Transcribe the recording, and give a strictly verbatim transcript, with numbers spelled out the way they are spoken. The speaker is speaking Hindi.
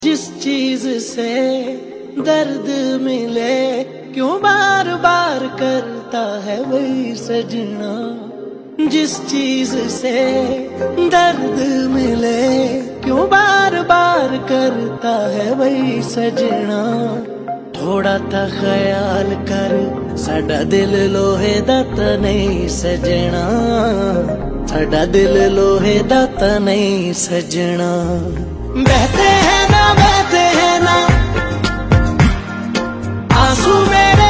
जिस चीज से दर्द मिले क्यों बार बार करता है वही सजना। जिस चीज से दर्द मिले क्यों बार बार करता है वही सजना। थोड़ा था ख्याल कर साडा दिल लोहे दा ता नहीं सजना। साडा दिल लोहे दा ता नहीं सजना। बहते हैं ना बहते हैं ना आंसू मेरे